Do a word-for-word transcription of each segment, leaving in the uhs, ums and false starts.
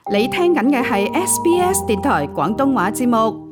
你聽緊嘅係 S B S 電台廣東話節目。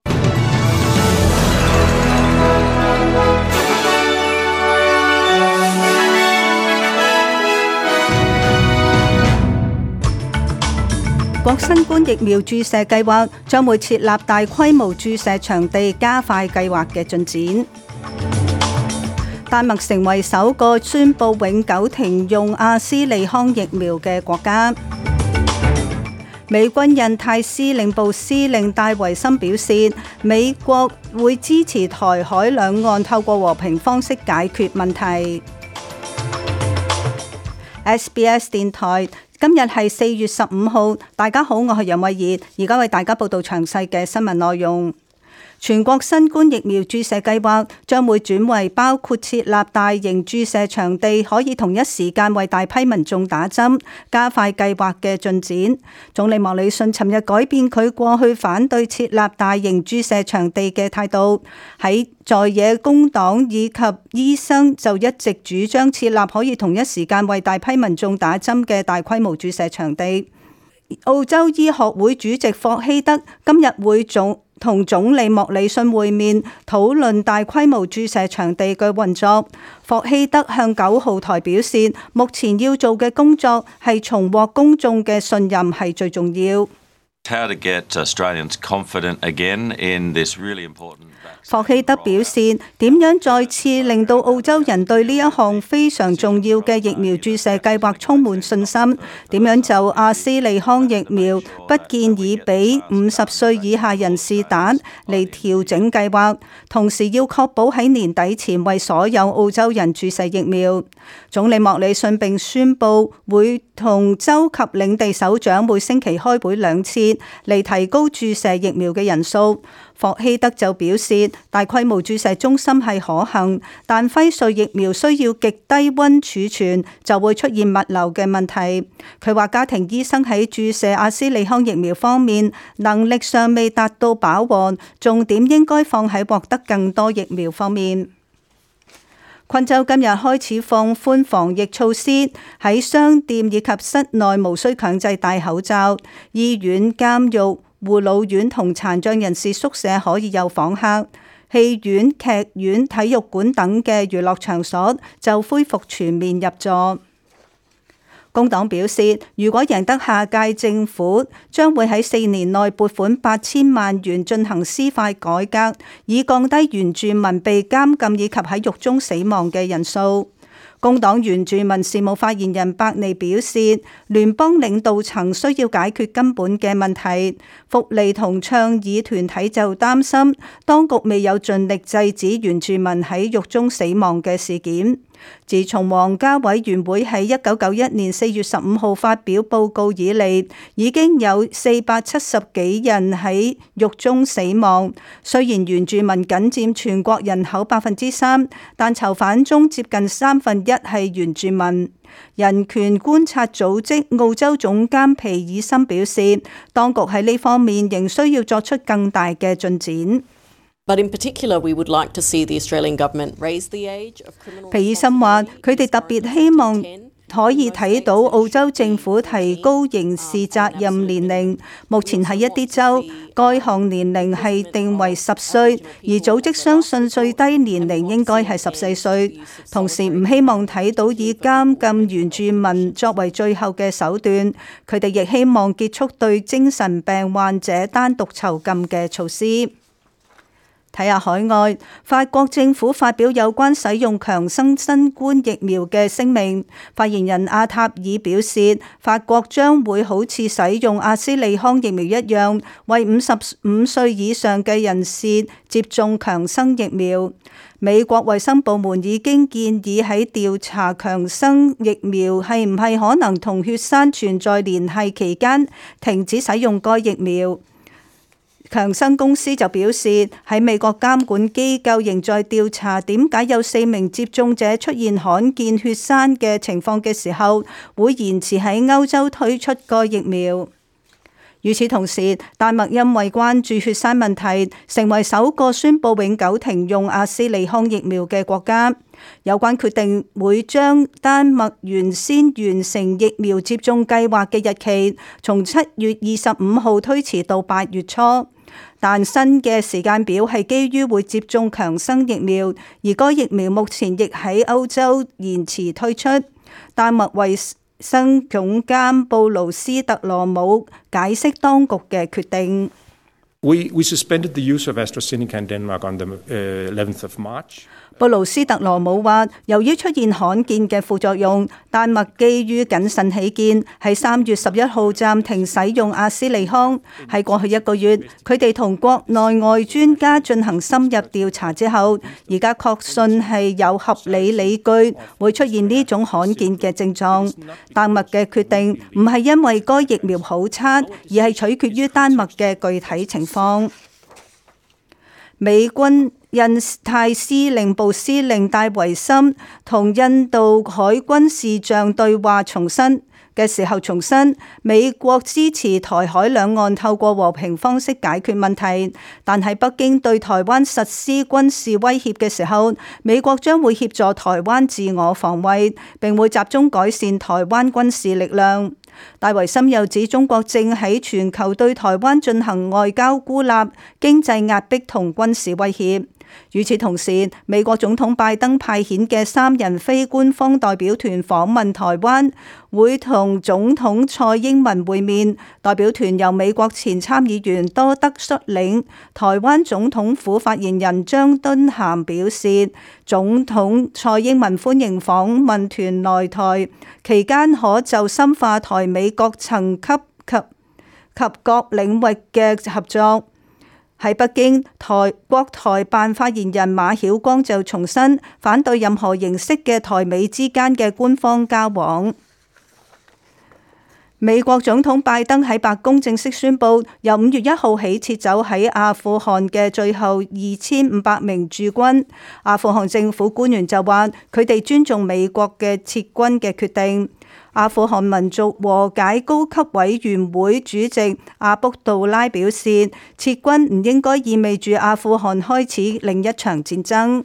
國新冠疫苗注射計劃將會設立大規模注射場地，加快計劃嘅進展。丹麥成為首個宣布永久停用阿斯利康疫苗嘅國家。美軍印太司令部司令戴維森表示，美國會支持台海兩岸透過和平方式解決問題。S B S 電台今日係四月十五號，大家好，我係楊慧儀，而家為大家報道詳細嘅新聞內容。全國新冠疫苗注射計劃將會轉為包括設立大型注射場地，可以同一時間為大批民眾打針，加快計劃嘅進展。總理莫里遜尋日改變佢過去反對設立大型注射場地嘅態度，喺在野工黨以及醫生就一直主張設立可以同一時間為大批民眾打針嘅大規模注射場地。澳洲醫學會主席霍希德今日會總同總理莫里遜會面，討論大規模注射場地嘅運作。霍希德向九號台表示，目前要做嘅工作係重獲公眾嘅信任係最重要。 How to get Australians confident again in this really important vaccine. 霍希德表示，點樣再次令到澳洲人對呢一項非常重要嘅疫苗注射計劃充滿信心？點樣就阿斯利康疫苗不建議俾五十歲以下人士打嚟調整計劃，同時要確保喺年底前為所有澳洲人注射疫苗。總理莫里遜並宣布會同州及領地首長每星期開會兩次，嚟提高注射疫苗嘅人數。霍希德就表示，大規模注射中心係可行，但輝瑞疫苗需要極低溫儲存，就會出現物流嘅問題。佢話家庭醫生喺注射阿斯利康疫苗方面能力尚未達到飽和，重點應該放喺獲得更多疫苗方面。昆州今日開始放寬防疫措施，喺商店以及室內無需強制戴口罩，醫院、監獄、護老院同殘障人士宿舍可以有訪客，戲院、劇院、體育館等嘅娛樂場所就恢復全面入座。工黨表示，如果贏得下屆政府，將會喺四年內撥款八千萬元進行司法改革，以降低原住民被監禁以及喺獄中死亡嘅人數。工黨原住民事務發言人伯尼表示，聯邦領導層需要解決根本嘅問題。福利同倡議團體就擔心，當局未有盡力制止原住民喺獄中死亡嘅事件。自從皇家委員會喺一九九一年四月十五號發表報告以嚟，已經有四百七十幾人喺獄中死亡。雖然原住民僅佔全國人口百分之三，但囚犯中接近三分一係原住民。人權觀察組織澳洲總監皮爾森表示，當局喺呢方面仍需要作出更大嘅進展。 But in particular, we would like to see the Australian government raise the age of criminal. 皮爾森話：佢哋特別希望可以睇到澳洲政府提高刑事責任年齡。目前喺一啲州，該項年齡係定為十歲，而組織相信最低年齡應該係十四歲。同時唔希望睇到以監禁原住民作為最後嘅手段。佢哋亦希望結束對精神病患者單獨囚禁嘅措施。睇下海外，法國政府發表有關使用強生新冠疫苗嘅聲明。發言人阿塔爾表示，法國將會好似使用阿斯利康疫苗一樣，為五十五歲以上嘅人士接種強生疫苗。美國衛生部門已經建議喺調查強生疫苗係唔係可能同血栓存在聯繫期間，停止使用該疫苗。強生公司就表示，喺美國監管機構仍在調查點解有四名接種者出現罕見血栓嘅情況嘅時候，會延遲喺歐洲推出個疫苗。 與此同時，丹麥因為關注血栓問題，成為首個宣布永久停用阿斯利康疫苗嘅國家。有關決定會將丹麥原先完成疫苗接種計劃嘅日期從七月二十五號推遲到八月初，但新嘅時間表係基於會接種強生疫苗，而該疫苗目前亦喺歐洲延遲推出。丹麥衛生總監布魯斯特羅姆解釋當局嘅決定。 We, we suspended the use of AstraZeneca in Denmark on the eleventh of March. 布魯斯特羅姆話，由於出現罕見嘅副作用，丹麥基於謹慎起見，喺三月十一號暫停使用阿斯利康。喺過去一個月，佢哋同國內外專家進行深入調查之後，而家確信係有合理理據會出現呢種罕見嘅症狀。丹麥嘅決定唔係因為該疫苗好差，而係取決於丹麥嘅具體情況。美軍印太司令部司令戴維森同印度海軍士將對話重申嘅時候重申，美國支持台海兩岸透過和平方式解決問題，但喺北京對台灣實施軍事威脅嘅時候，美國將會協助台灣自我防衛，並會集中改善台灣軍事力量。戴維森又指，中國正喺全球對台灣進行外交孤立、經濟壓迫同軍事威脅。與此同時，美國總統拜登派遣嘅三人非官方代表團訪問台灣，會同總統蔡英文會面。代表團由美國前參議員多德率領。台灣總統府發言人張敦涵表示，總統蔡英文歡迎訪問團來台，期間可就深化台美各層級及及各領域嘅合作。喺北京，台國台辦發言人馬曉光就重申反對任何形式嘅台美之間嘅官方交往。美國總統拜登喺白宮正式宣布，由五月一號起撤走喺阿富汗嘅最後二千五百名駐軍。阿富汗政府官員就話，佢哋尊重美國嘅撤軍嘅決定。阿富汗民族和解高級委員會主席阿卜杜拉表示，撤軍唔應該意味住阿富汗開始另一場戰爭。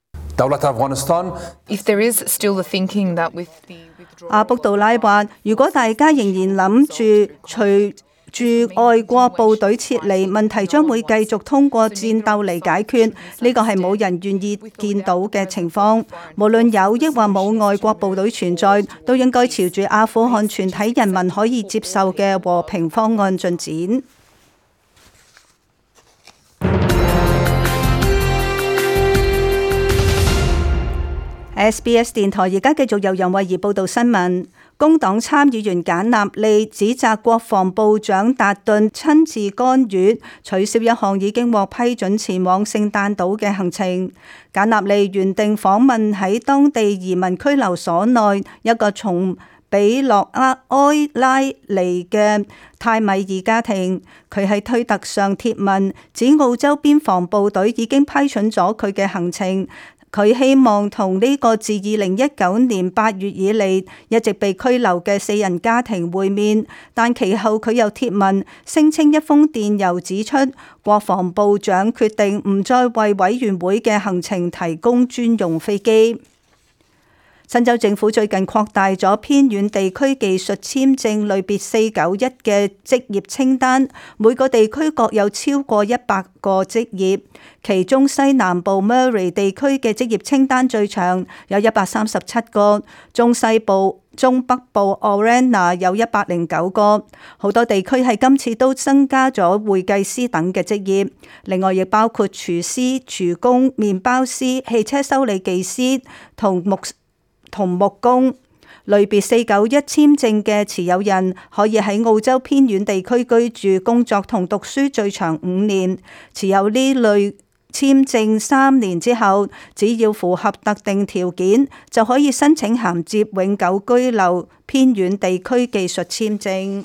阿卜杜拉話，如果大家仍然諗住隨住外國部隊撤離，問題將會繼續通過戰鬥嚟解決，呢個係冇人願意見到嘅情況。無論有抑或冇外國部隊存在，都應該朝住阿富汗全體人民可以接受嘅和平方案進展。S B S 電台而家繼續由楊慧儀報道新聞。工黨參議員簡納利指責國防部長達頓親自干預，取消一項已經獲批准前往聖誕島嘅行程。簡納利原定訪問喺當地移民拘留所內一個從比洛埃拉嚟嘅泰米爾家庭。佢喺推特上貼文指，澳洲邊防部隊已經批准咗佢嘅行程。佢希望同呢個自二零一九年八月以嚟一直被拘留嘅四人家庭會面，但其後佢又貼文聲稱一封電郵指出，國防部長決定唔再為委員會嘅行程提供專用飛機。新州政府最近擴大咗偏遠地區技術簽證類別四九一嘅職業清單，每個地區各有超過一百個職業，其中西南部 Murray 地區嘅職業清單最長，有一百三十七個，中西部、中北部 Orana 有一百零九個。好多地區喺今次都增加咗會計師等嘅職業，另外亦包括廚師、廚工、麵包師、汽車修理技師同木同木工。類別四九一簽證嘅持有人可以喺澳洲偏遠地區居住、工作同讀書最長五年。持有呢類簽證三年之後，只要符合特定條件，就可以申請銜接永久居留偏遠地區技術簽證。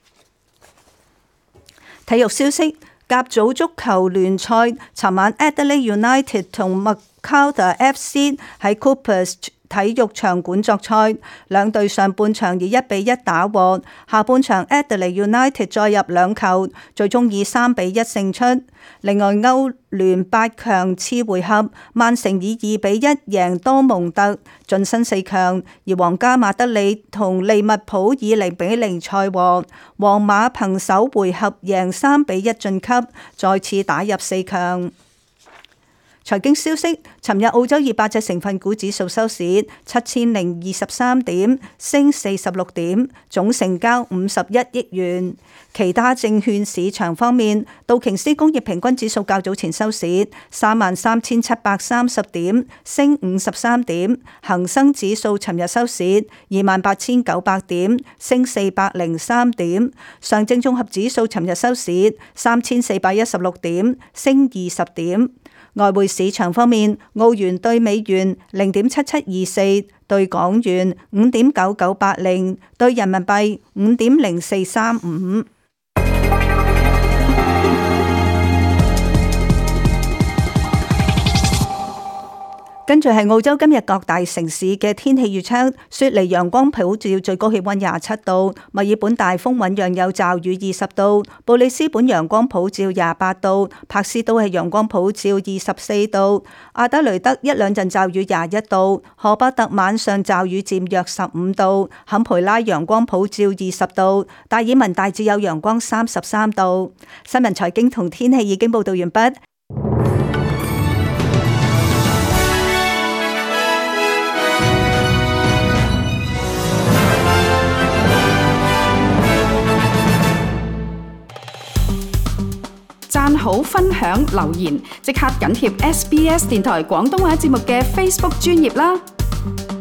體育消息：甲組足球聯賽，尋晚 Adelaide United 同 Macarthur F C 喺 Coopers 體育場館作賽，兩隊上半場以一比一打和，下半場 Adelaide United 再入兩球，最終以三比一勝出。另外歐聯八強次回合，曼城以二比一贏多蒙特晉身四強，而皇家馬德里同利物浦以零比零賽和，皇馬憑首回合贏三比一晉級，再次打入四強。財經消息，尋日澳洲二百隻成分股指數收市七千零二十三點，升四十六點，總成交五十一億元。其他證券市場方面，道瓊斯工業平均指數較早前收市三萬三千七百三十點，升五十三點；恒生指數尋日收市二萬八千九百點，升四百零三點；上證綜合指數尋日收市三千四百一十六點，升二十點。外匯市場方面，澳元對美元零點七七二四，對港元五點九九八零，對人民幣五點零四三五。跟住係澳洲今日各大城市嘅天氣預測：雪梨陽光普照，最高氣溫廿七度；墨爾本大風醞釀有驟雨二十度；布里斯本陽光普照廿八度；柏斯都係陽光普照二十四度；阿德雷德一兩陣驟雨廿一度；荷伯特晚上驟雨漸弱十五度；坎培拉陽光普照二十度；達爾文大致有陽光三十三度。新聞財經同天氣已經報道完畢。 讚好、分享、留言，即刻緊貼 S B S 電台廣東話節目嘅 Facebook 專頁啦！